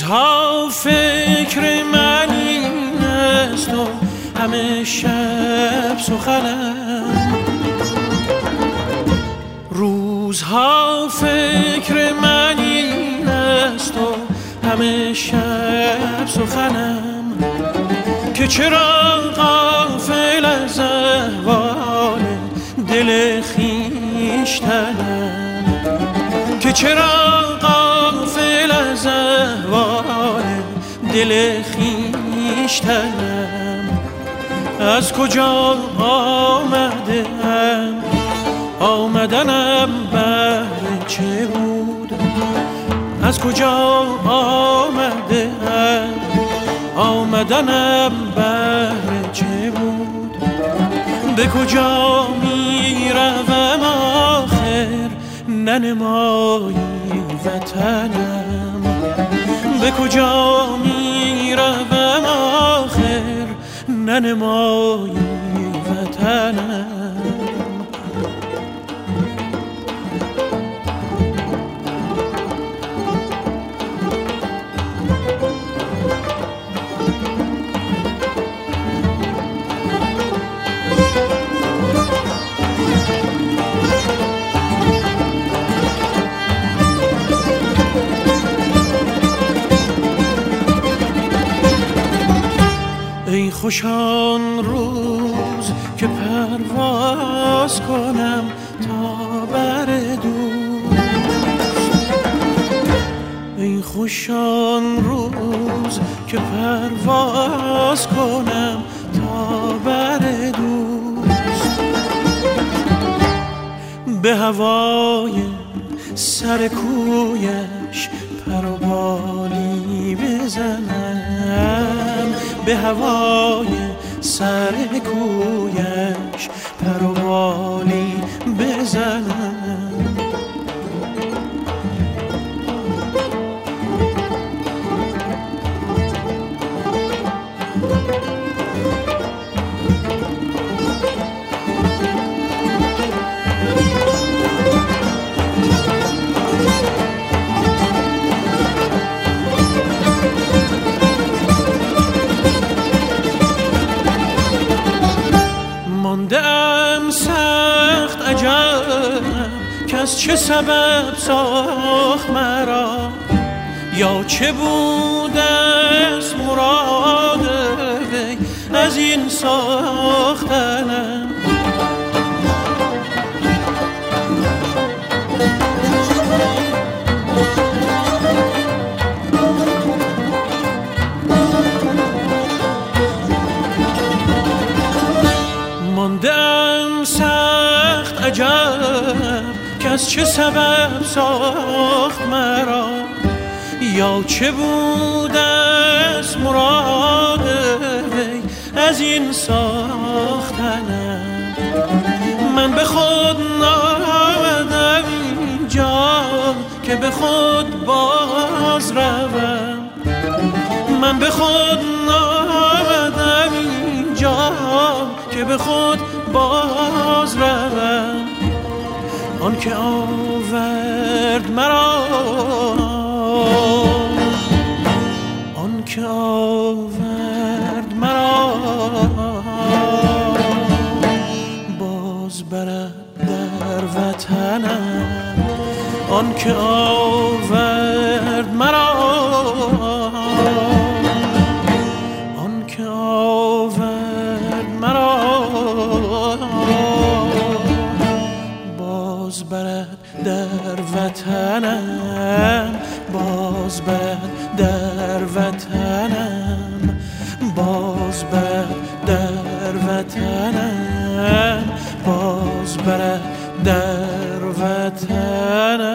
روزها فکر من این است و همه شب سخنم، روزها فکر من این است و همه شب سخنم، که چرا غافل از احوال دل خویشتنم، که چرا غافل از احوال دل خویشتنم. از کجا آمدم، آمدنم بهر چه بود؟ از کجا آمدم، آمدنم بهر چه بود؟ به کجا می روم آخر ننمایی وطنم؟ به کجا می روم آخر ننمایی وطنم؟ ای خوش آن روز که پرواز کنم تا بر دوست، ای خوش آن روز که پرواز کنم تا بر دوست، به هوای سر کویش پر و بالی بزنم، به هوای سر کویش پر و بالی بزنم. ماندم سخت عجب که از چه سبب ساخت مرا، یا چه بود از مراد وی از این ساختنم. ماندم سخت عجب که از چه سبب ساخت مرا، یا چه بود از مراد وی از این ساختنم. من به خود نآمدم اینجا که به خود باز روم، من به خود نآمدم اینجا که به خود باز روم. آن که آورد مرا، آن که آورد مرا باز برد در وطنم، آن که آورد مرا، آن که آورد مرا باز برد در وطنم، باز برد در وطنم، باز برد در وطنم، باز برد در وطنم.